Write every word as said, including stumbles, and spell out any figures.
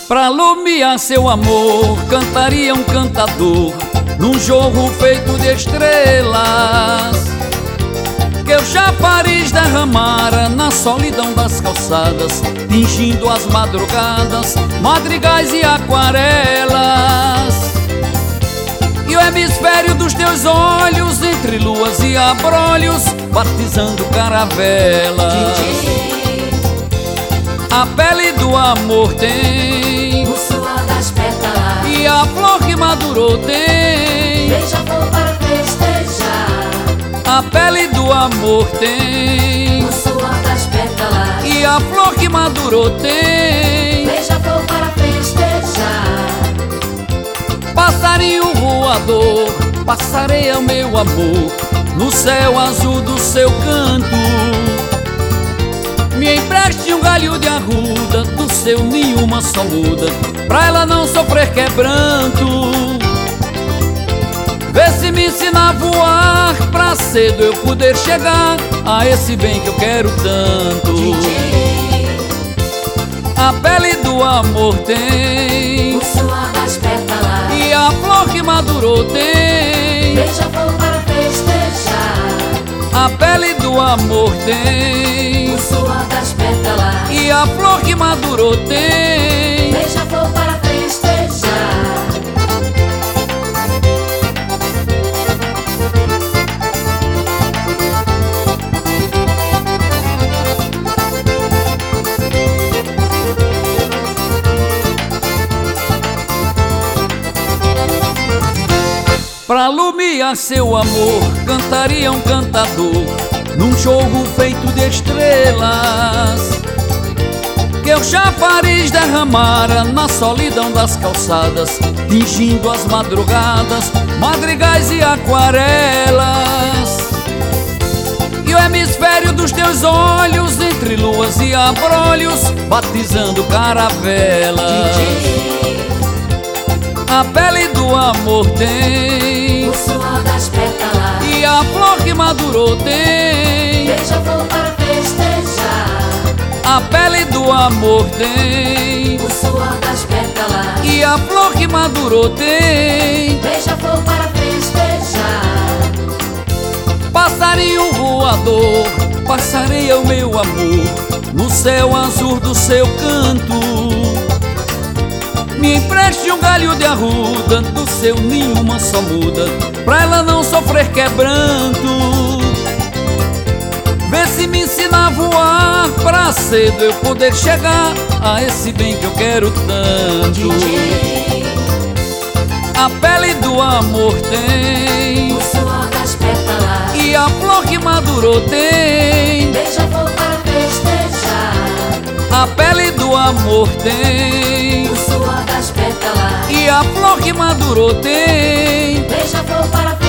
Pra lumiar seu amor, cantaria um cantador num jogo feito de estrelas, que o chafariz derramara na solidão das calçadas, tingindo as madrugadas, madrigais e aquarelas. E o hemisfério dos teus olhos, entre luas e abrolhos, batizando caravelas. A pele do amor tem o suor das pétalas, e a flor que madurou tem beija-flor para festejar. A pele do amor tem O suor das pétalas, e a flor que madurou tem beija-flor para festejar. Passarinho voador, passareia meu amor no céu azul do seu canto. Me empreste um galho de arruda, do seu ninho uma só muda, pra ela não sofrer quebranto. Vê se me ensina a voar, pra cedo eu poder chegar a esse bem que eu quero tanto. A pele do amor tem O suor das pétalas, e a flor que madurou tem beija-flor para festejar. A pele do amor tem O suor das pétalas, e a flor que madurou tem beija-flor para festejar. Pra lumiar seu amor, cantaria um cantador num jogo feito de estrelas, que o chafariz derramara na solidão das calçadas, tingindo as madrugadas, madrigais e aquarelas. E o hemisfério dos teus olhos, entre luas e abrolhos, batizando caravelas. A pele do amor tem O suor das pétalas, e a flor que madurou tem beija-flor para festejar. A pele do amor tem O suor das pétalas, e a flor que madurou tem beija-flor para festejar. Passarinho voador, passareia o meu amor no céu azul do seu canto. Me empreste um galho de arruda, do seu ninho uma só muda, pra ela não sofrer quebranto. Vê se me ensina a voar, pra cedo eu poder chegar a esse bem que eu quero tanto. A pele do amor tem O suor das pétalas, e a flor que madurou tem beija-flor para festejar. A pele do amor tem O suor das pétalas, e a flor que madurou tem beija-flor para festejar.